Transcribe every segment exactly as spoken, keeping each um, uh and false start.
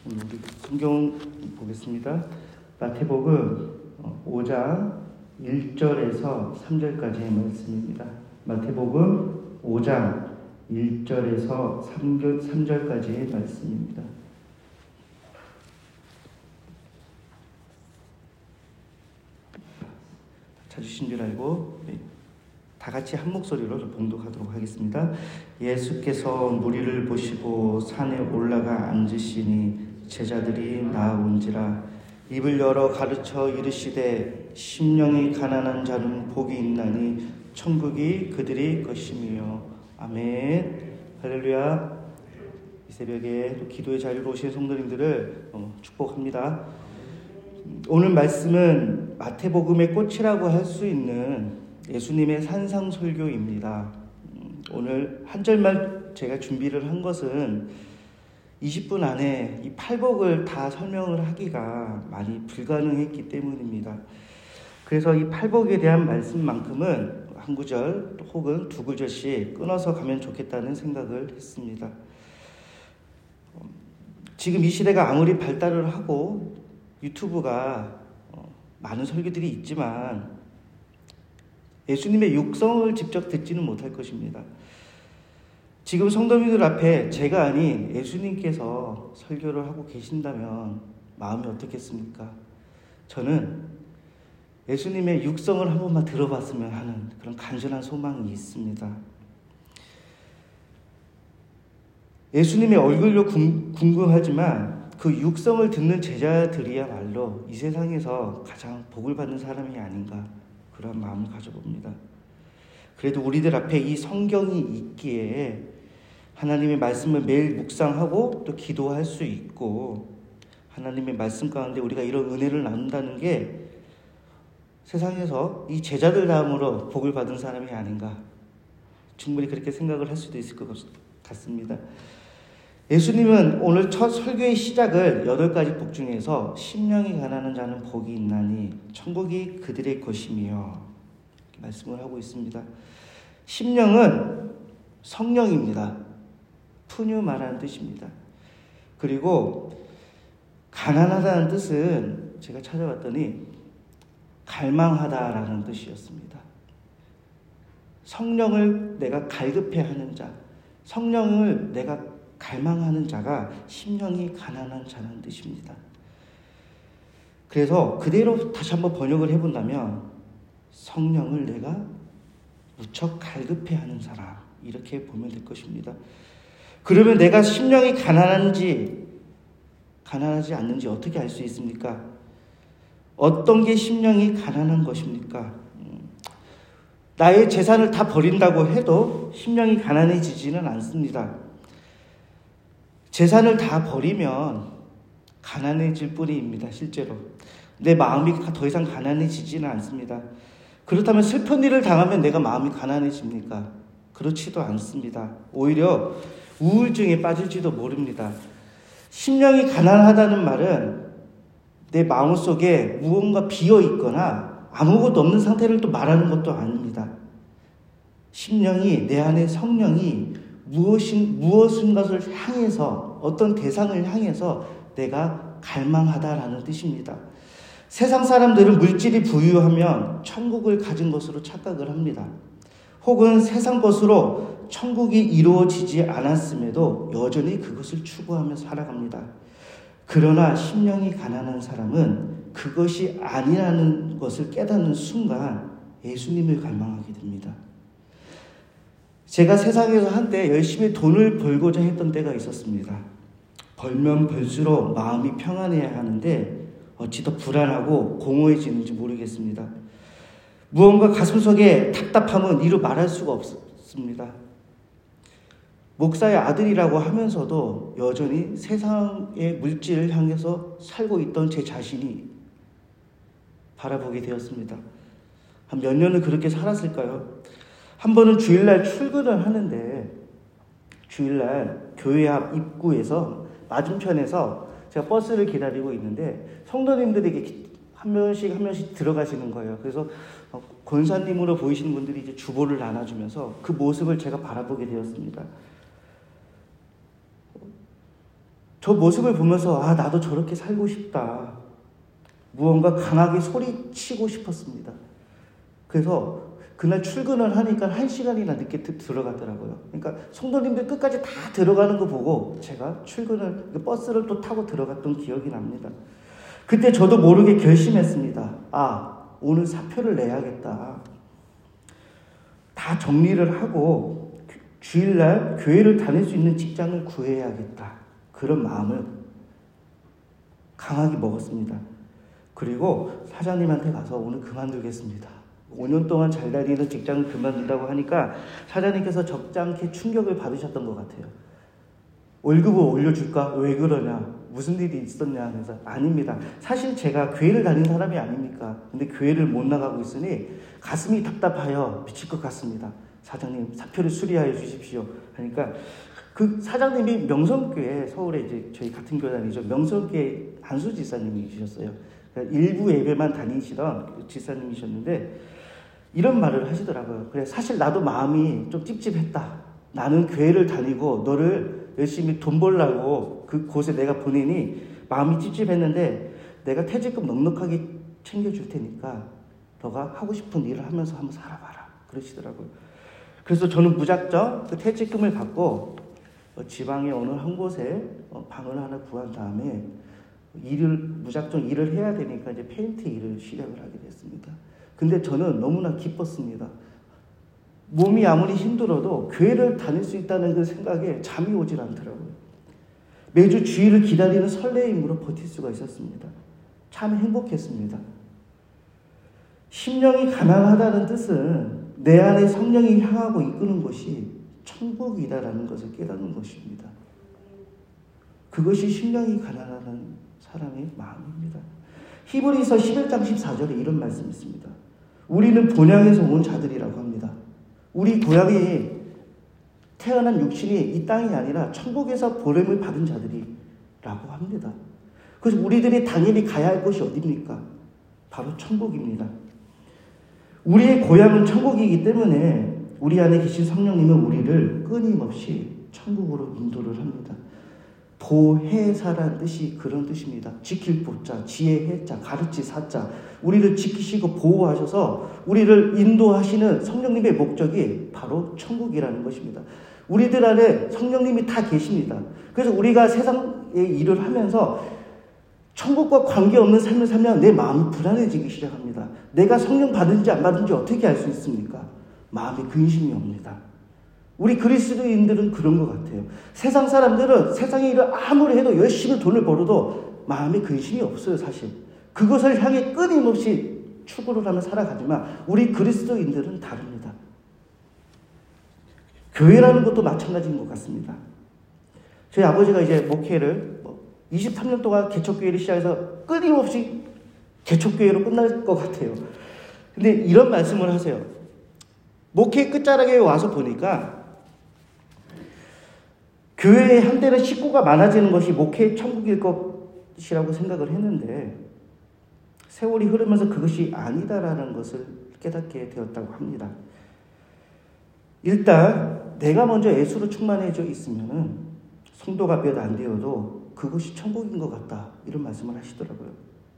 오늘 우리 성경 보겠습니다. 마태복음 오 장 일 절에서 삼 절까지의 말씀입니다. 마태복음 오 장 일 절에서 삼 절까지의 말씀입니다. 찾으신 줄 알고 다 같이 한 목소리로 봉독하도록 하겠습니다. 예수께서 무리를 보시고 산에 올라가 앉으시니 제자들이 나아온지라 입을 열어 가르쳐 이르시되 심령이 가난한 자는 복이 있나니 천국이 그들의 것이며. 아멘. 할렐루야. 이 새벽에 또 기도의 자리로 오신 성도님들을 축복합니다. 오늘 말씀은 마태복음의 꽃이라고 할 수 있는 예수님의 산상설교입니다. 오늘 한 절만 제가 준비를 한 것은 이십 분 안에 이 팔복을 다 설명을 하기가 많이 불가능했기 때문입니다. 그래서 이 팔복에 대한 말씀만큼은 한 구절 혹은 두 구절씩 끊어서 가면 좋겠다는 생각을 했습니다. 지금 이 시대가 아무리 발달을 하고 유튜브가 많은 설교들이 있지만 예수님의 육성을 직접 듣지는 못할 것입니다. 지금 성도님들 앞에 제가 아닌 예수님께서 설교를 하고 계신다면 마음이 어떻겠습니까? 저는 예수님의 육성을 한 번만 들어봤으면 하는 그런 간절한 소망이 있습니다. 예수님의 얼굴로 궁금하지만 그 육성을 듣는 제자들이야말로 이 세상에서 가장 복을 받는 사람이 아닌가, 그런 마음을 가져봅니다. 그래도 우리들 앞에 이 성경이 있기에 하나님의 말씀을 매일 묵상하고 또 기도할 수 있고 하나님의 말씀 가운데 우리가 이런 은혜를 나눈다는 게 세상에서 이 제자들 다음으로 복을 받은 사람이 아닌가, 충분히 그렇게 생각을 할 수도 있을 것 같습니다. 예수님은 오늘 첫 설교의 시작을 여덟 가지 복 중에서 심령이 가난한 자는 복이 있나니 천국이 그들의 것이며 말씀을 하고 있습니다. 심령은 성령입니다. 푸뉴마라는 뜻입니다. 그리고 가난하다는 뜻은 제가 찾아봤더니 갈망하다라는 뜻이었습니다. 성령을 내가 갈급해하는 자, 성령을 내가 갈망하는 자가 심령이 가난한 자라는 뜻입니다. 그래서 그대로 다시 한번 번역을 해본다면 성령을 내가 무척 갈급해하는 사람, 이렇게 보면 될 것입니다. 그러면 내가 심령이 가난한지 가난하지 않는지 어떻게 알 수 있습니까? 어떤 게 심령이 가난한 것입니까? 나의 재산을 다 버린다고 해도 심령이 가난해지지는 않습니다. 재산을 다 버리면 가난해질 뿐입니다. 실제로 내 마음이 더 이상 가난해지지는 않습니다. 그렇다면 슬픈 일을 당하면 내가 마음이 가난해집니까? 그렇지도 않습니다. 오히려 우울증에 빠질지도 모릅니다. 심령이 가난하다는 말은 내 마음속에 무언가 비어있거나 아무것도 없는 상태를 또 말하는 것도 아닙니다. 심령이, 내 안에 성령이 무엇인, 무엇인 것을 향해서, 어떤 대상을 향해서 내가 갈망하다라는 뜻입니다. 세상 사람들은 물질이 부유하면 천국을 가진 것으로 착각을 합니다. 혹은 세상 것으로 천국이 이루어지지 않았음에도 여전히 그것을 추구하며 살아갑니다. 그러나 심령이 가난한 사람은 그것이 아니라는 것을 깨닫는 순간 예수님을 갈망하게 됩니다. 제가 세상에서 한때 열심히 돈을 벌고자 했던 때가 있었습니다. 벌면 벌수록 마음이 평안해야 하는데 어찌 더 불안하고 공허해지는지 모르겠습니다. 무언가 가슴속에 답답함은 이루 말할 수가 없습니다. 목사의 아들이라고 하면서도 여전히 세상의 물질을 향해서 살고 있던 제 자신이 바라보게 되었습니다. 한 몇 년을 그렇게 살았을까요? 한 번은 주일날 출근을 하는데 주일날 교회 앞 입구에서 맞은편에서 제가 버스를 기다리고 있는데 성도님들이 한 명씩 한 명씩 들어가시는 거예요. 그래서 권사님으로 보이시는 분들이 이제 주보를 나눠주면서 그 모습을 제가 바라보게 되었습니다. 저 모습을 보면서 아, 나도 저렇게 살고 싶다. 무언가 강하게 소리치고 싶었습니다. 그래서 그날 출근을 하니까 한 시간이나 늦게 들어가더라고요. 그러니까 성도님들 끝까지 다 들어가는 거 보고 제가 출근을, 버스를 또 타고 들어갔던 기억이 납니다. 그때 저도 모르게 결심했습니다. 아, 오늘 사표를 내야겠다. 다 정리를 하고 주일날 교회를 다닐 수 있는 직장을 구해야겠다. 그런 마음을 강하게 먹었습니다. 그리고 사장님한테 가서 오늘 그만두겠습니다. 오 년 동안 잘 다니는 직장을 그만둔다고 하니까 사장님께서 적잖게 충격을 받으셨던 것 같아요. 월급을 올려줄까? 왜 그러냐? 무슨 일이 있었냐? 그래서 아닙니다. 사실 제가 교회를 다닌 사람이 아닙니까? 근데 교회를 못 나가고 있으니 가슴이 답답하여 미칠 것 같습니다. 사장님, 사표를 수리하여 주십시오. 그러니까 그 사장님이 명성교회, 서울에 이제 저희 같은 교단이죠. 명성교회 안수 지사님이셨어요. 그러니까 일부 예배만 다니시던 지사님이셨는데 이런 말을 하시더라고요. 그래, 사실 나도 마음이 좀 찝찝했다. 나는 교회를 다니고 너를 열심히 돈 벌라고 그 곳에 내가 보내니 마음이 찝찝했는데 내가 퇴직금 넉넉하게 챙겨줄 테니까 너가 하고 싶은 일을 하면서 한번 살아봐라. 그러시더라고요. 그래서 저는 무작정 그 퇴직금을 받고 지방의 어느 한 곳에 방을 하나 구한 다음에 일을, 무작정 일을 해야 되니까 이제 페인트 일을 시작을 하게 됐습니다. 근데 저는 너무나 기뻤습니다. 몸이 아무리 힘들어도 교회를 다닐 수 있다는 그 생각에 잠이 오질 않더라고요. 매주 주일을 기다리는 설레임으로 버틸 수가 있었습니다. 참 행복했습니다. 심령이 가난하다는 뜻은 내 안에 성령이 향하고 이끄는 곳이 천국이다라는 것을 깨닫는 것입니다. 그것이 심령이 가난하다는 사람의 마음입니다. 히브리서 십일 장 십사 절에 이런 말씀이 있습니다. 우리는 본향에서 온 자들이라고 합니다. 우리 고향이 태어난 육신이 이 땅이 아니라 천국에서 보냄을 받은 자들이라고 합니다. 그래서 우리들이 당연히 가야 할 곳이 어디입니까? 바로 천국입니다. 우리의 고향은 천국이기 때문에 우리 안에 계신 성령님은 우리를 끊임없이 천국으로 인도를 합니다. 보혜사라는 뜻이 그런 뜻입니다. 지킬 보자, 지혜 해자, 가르치 사자. 우리를 지키시고 보호하셔서 우리를 인도하시는 성령님의 목적이 바로 천국이라는 것입니다. 우리들 안에 성령님이 다 계십니다. 그래서 우리가 세상의 일을 하면서 천국과 관계없는 삶을 살면 내 마음이 불안해지기 시작합니다. 내가 성령 받은지 안 받은지 어떻게 알 수 있습니까? 마음에 근심이 옵니다. 우리 그리스도인들은 그런 것 같아요. 세상 사람들은 세상의 일을 아무리 해도 열심히 돈을 벌어도 마음에 근심이 없어요, 사실. 그것을 향해 끊임없이 추구를 하며 살아가지만 우리 그리스도인들은 다릅니다. 교회라는 것도 마찬가지인 것 같습니다. 저희 아버지가 이제 목회를 이십삼 년 동안 개척교회를 시작해서 끊임없이 개척교회로 끝날 것 같아요. 근데 이런 말씀을 하세요. 목회 끝자락에 와서 보니까 교회에 한때는 식구가 많아지는 것이 목회의 천국일 것이라고 생각을 했는데 세월이 흐르면서 그것이 아니다라는 것을 깨닫게 되었다고 합니다. 일단 내가 먼저 예수로 충만해져 있으면은 성도가 몇 안 되어도 그것이 천국인 것 같다. 이런 말씀을 하시더라고요.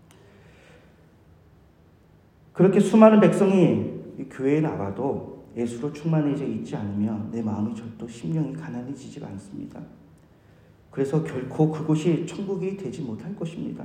그렇게 수많은 백성이 교회에 나와도 예수로 충만해져 있지 않으면 내 마음이 절도 심령이 가난해지지가 않습니다. 그래서 결코 그곳이 천국이 되지 못할 것입니다.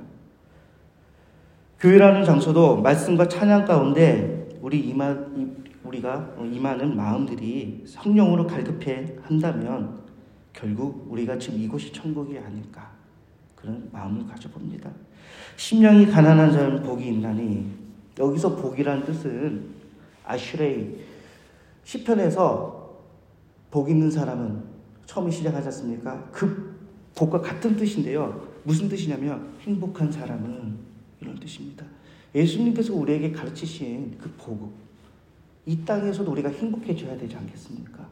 교회라는 장소도 말씀과 찬양 가운데 우리 이마, 우리가 임하는 마음들이 성령으로 갈급해 한다면 결국 우리가 지금 이곳이 천국이 아닐까 그런 마음을 가져봅니다. 심령이 가난한 자는 복이 있나니 여기서 복이라는 뜻은 아슈레이 시편에서 복 있는 사람은 처음에 시작하지 않습니까? 그 복과 같은 뜻인데요. 무슨 뜻이냐면 행복한 사람은 이런 뜻입니다. 예수님께서 우리에게 가르치신 그 복, 이 땅에서도 우리가 행복해져야 되지 않겠습니까?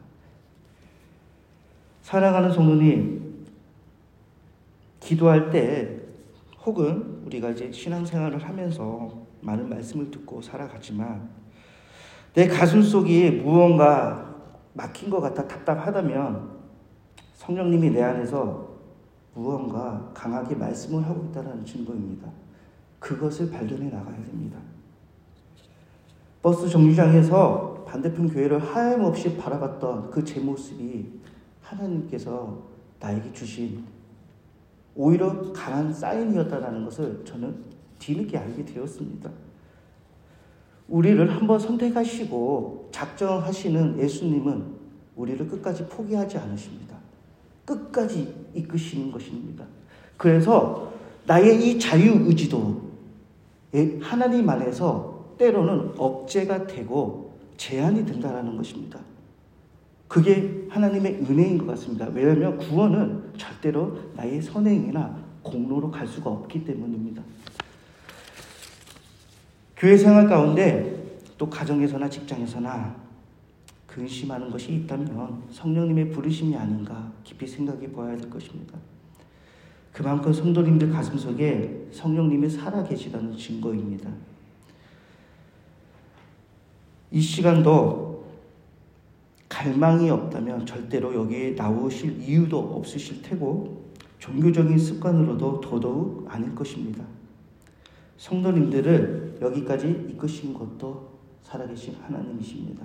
사랑하는 성도님, 기도할 때 혹은 우리가 이제 신앙생활을 하면서 많은 말씀을 듣고 살아가지만 내 가슴 속이 무언가 막힌 것 같아 답답하다면 성령님이 내 안에서 무언가 강하게 말씀을 하고 있다는 증거입니다. 그것을 발견해 나가야 됩니다. 버스 정류장에서 반대편 교회를 하염없이 바라봤던 그 제 모습이 하나님께서 나에게 주신 오히려 강한 사인이었다는 것을 저는 뒤늦게 알게 되었습니다. 우리를 한번 선택하시고 작정하시는 예수님은 우리를 끝까지 포기하지 않으십니다. 끝까지 이끄시는 것입니다. 그래서 나의 이 자유의지도 하나님 안에서 때로는 억제가 되고 제한이 된다는 것입니다. 그게 하나님의 은혜인 것 같습니다. 왜냐하면 구원은 절대로 나의 선행이나 공로로 갈 수가 없기 때문입니다. 교회 생활 가운데 또 가정에서나 직장에서나 근심하는 것이 있다면 성령님의 부르심이 아닌가 깊이 생각해 보아야 될 것입니다. 그만큼 성도님들 가슴속에 성령님이 살아계시다는 증거입니다. 이 시간도 갈망이 없다면 절대로 여기에 나오실 이유도 없으실 테고 종교적인 습관으로도 더더욱 아닐 것입니다. 성도님들을 여기까지 이끄신 것도 살아계신 하나님이십니다.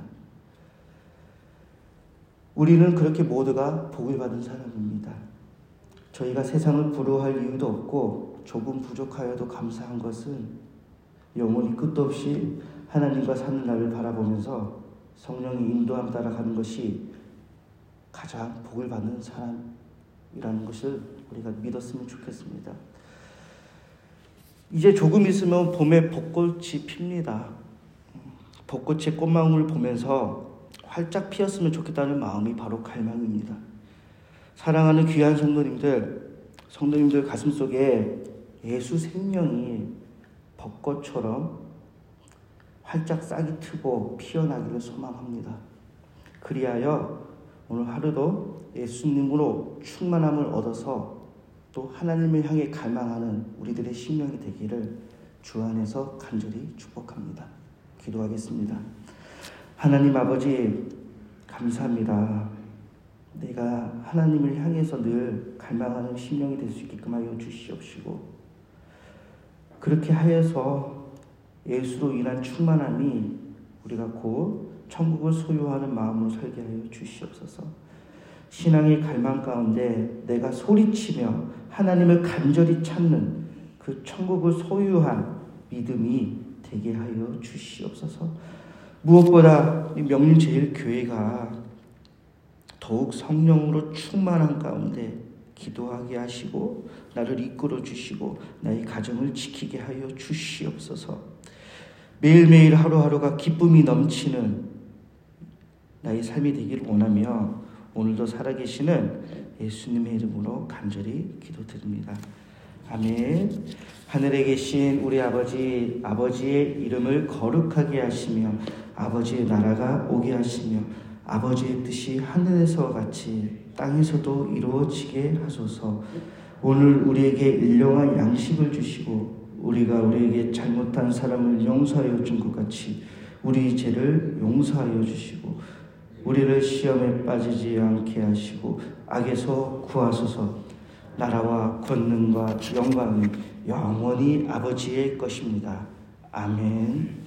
우리는 그렇게 모두가 복을 받은 사람입니다. 저희가 세상을 부러워할 이유도 없고 조금 부족하여도 감사한 것은 영원히 끝도 없이 하나님과 사는 날을 바라보면서 성령의 인도함 따라 가는 것이 가장 복을 받는 사람이라는 것을 우리가 믿었으면 좋겠습니다. 이제 조금 있으면 봄에 벚꽃이 핍니다. 벚꽃의 꽃망울을 보면서 활짝 피었으면 좋겠다는 마음이 바로 갈망입니다. 사랑하는 귀한 성도님들, 성도님들 가슴속에 예수 생명이 벚꽃처럼 활짝 싹이 트고 피어나기를 소망합니다. 그리하여 오늘 하루도 예수님으로 충만함을 얻어서 또 하나님을 향해 갈망하는 우리들의 심령이 되기를 주 안에서 간절히 축복합니다. 기도하겠습니다. 하나님 아버지 감사합니다. 내가 하나님을 향해서 늘 갈망하는 심령이 될 수 있게끔 하여 주시옵시고 그렇게 하여서 예수로 인한 충만함이 우리가 곧 천국을 소유하는 마음으로 살게 하여 주시옵소서. 신앙의 갈망 가운데 내가 소리치며 하나님을 간절히 찾는 그 천국을 소유한 믿음이 되게 하여 주시옵소서. 무엇보다 이 명륜제일교회가 더욱 성령으로 충만한 가운데 기도하게 하시고 나를 이끌어 주시고 나의 가정을 지키게 하여 주시옵소서. 매일매일 하루하루가 기쁨이 넘치는 나의 삶이 되기를 원하며 오늘도 살아계시는 예수님의 이름으로 간절히 기도드립니다. 아멘. 하늘에 계신 우리 아버지, 아버지의 이름을 거룩하게 하시며 아버지의 나라가 오게 하시며 아버지의 뜻이 하늘에서와 같이 땅에서도 이루어지게 하소서. 오늘 우리에게 일용할 양식을 주시고 우리가 우리에게 잘못한 사람을 용서하여 준 것 같이 우리 죄를 용서하여 주시고 우리를 시험에 빠지지 않게 하시고 악에서 구하소서. 나라와 권능과 영광은 영원히 아버지의 것입니다. 아멘.